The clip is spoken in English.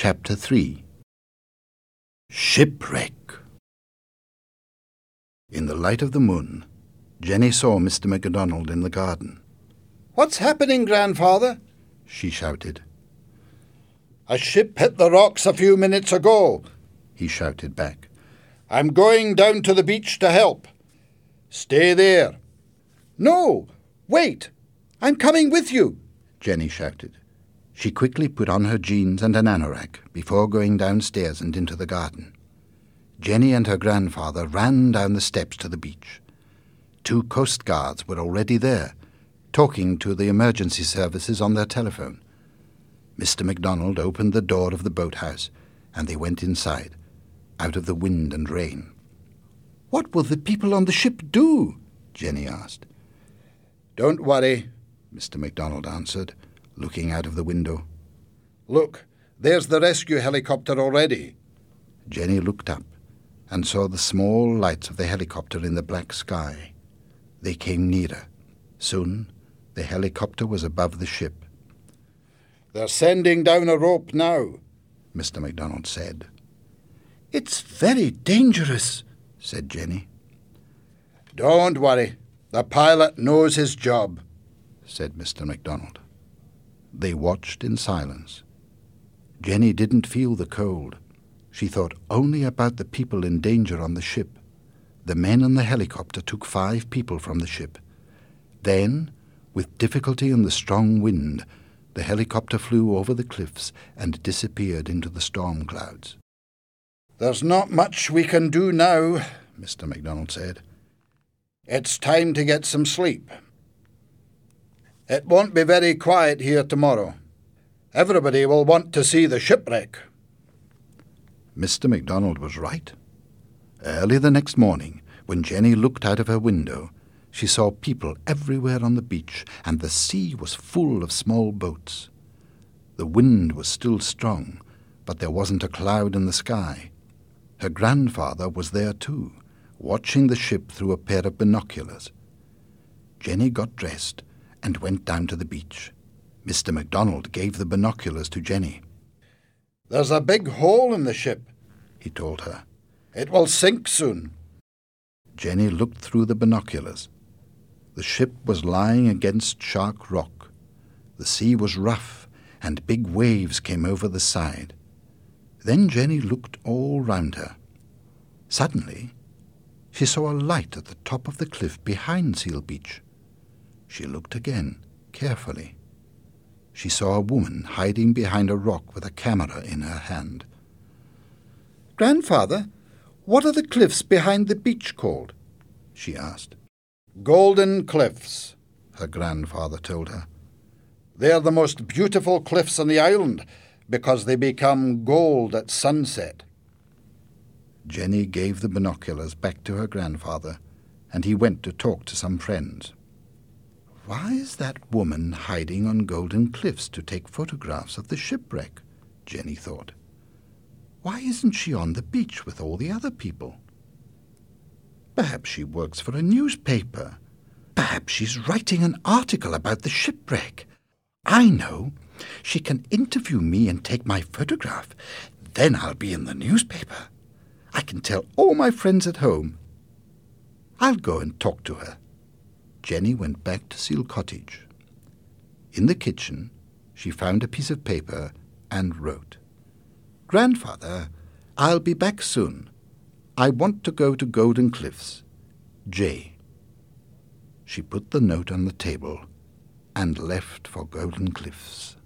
Chapter 3. Shipwreck. In the light of the moon, Jenny saw Mr. MacDonald in the garden. "What's happening, grandfather?" she shouted. "A ship hit the rocks a few minutes ago," he shouted back. "I'm going down to the beach to help. Stay there." "No, wait! I'm coming with you," Jenny shouted. She quickly put on her jeans and an anorak before going downstairs and into the garden. Jenny and her grandfather ran down the steps to the beach. 2 coast guards were already there, talking to the emergency services on their telephone. Mr. MacDonald opened the door of the boathouse, and they went inside, out of the wind and rain. "What will the people on the ship do?" Jenny asked. "Don't worry," Mr. MacDonald answered, looking out of the window. "Look, there's the rescue helicopter already." Jenny looked up and saw the small lights of the helicopter in the black sky. They came nearer. Soon the helicopter was above the ship. "They're sending down a rope now," Mr. MacDonald said. "It's very dangerous," said Jenny. "Don't worry, the pilot knows his job," said Mr. MacDonald. They watched in silence. Jenny didn't feel the cold. She thought only about the people in danger on the ship. The men in the helicopter took 5 people from the ship. Then, with difficulty and the strong wind, the helicopter flew over the cliffs and disappeared into the storm clouds. "There's not much we can do now," Mr. MacDonald said. "It's time to get some sleep. It won't be very quiet here tomorrow. Everybody will want to see the shipwreck." Mr. MacDonald was right. Early the next morning, when Jenny looked out of her window, she saw people everywhere on the beach, and the sea was full of small boats. The wind was still strong, but there wasn't a cloud in the sky. Her grandfather was there too, watching the ship through a pair of binoculars. Jenny got dressed and went down to the beach. Mr. MacDonald gave the binoculars to Jenny. "There's a big hole in the ship," he told her. "It will sink soon." Jenny looked through the binoculars. The ship was lying against Shark Rock. The sea was rough, and big waves came over the side. Then Jenny looked all round her. Suddenly, she saw a light at the top of the cliff behind Seal Beach. She looked again, carefully. She saw a woman hiding behind a rock with a camera in her hand. "Grandfather, what are the cliffs behind the beach called?" she asked. "Golden Cliffs," her grandfather told her. "They're the most beautiful cliffs on the island because they become gold at sunset." Jenny gave the binoculars back to her grandfather, and he went to talk to some friends. "Why is that woman hiding on Golden Cliffs to take photographs of the shipwreck?" Jenny thought. "Why isn't she on the beach with all the other people? Perhaps she works for a newspaper. Perhaps she's writing an article about the shipwreck. I know. She can interview me and take my photograph. Then I'll be in the newspaper. I can tell all my friends at home. I'll go and talk to her." Jenny went back to Seal Cottage. In the kitchen, she found a piece of paper and wrote, "Grandfather, I'll be back soon. I want to go to Golden Cliffs. J." She put the note on the table and left for Golden Cliffs.